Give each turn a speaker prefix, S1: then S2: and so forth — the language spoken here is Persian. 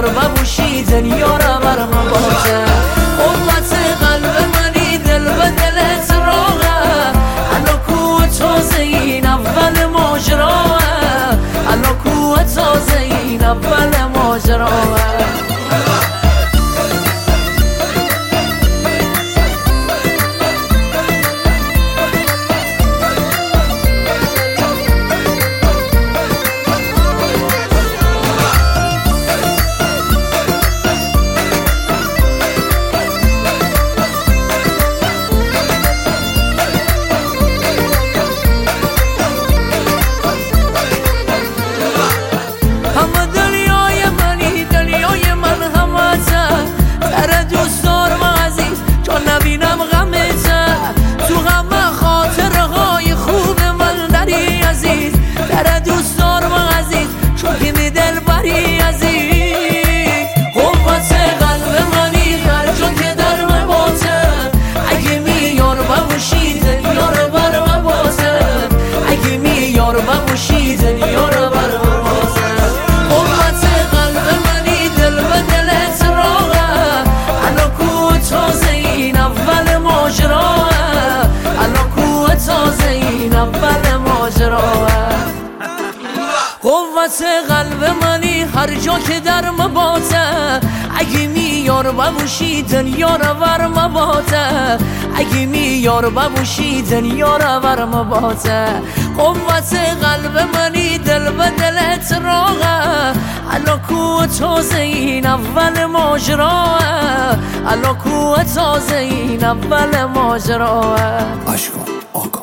S1: یار ببوشی دنیا را بر مباته قوت قلب منی دل به دلت راغه الان کو تازه این اول ماجراه الان کو تازه این اول ماجراه قوت قلب منی هر جا که در مباته اگه میار ببوشی دنیا را ور مباته اگه میار ببوشی دنیا را ور مباته قوت قلب منی دل به دلت راغه الان کو تازه این اول ماجراه الان کو تازه این اول ماجراه
S2: اشکان آقا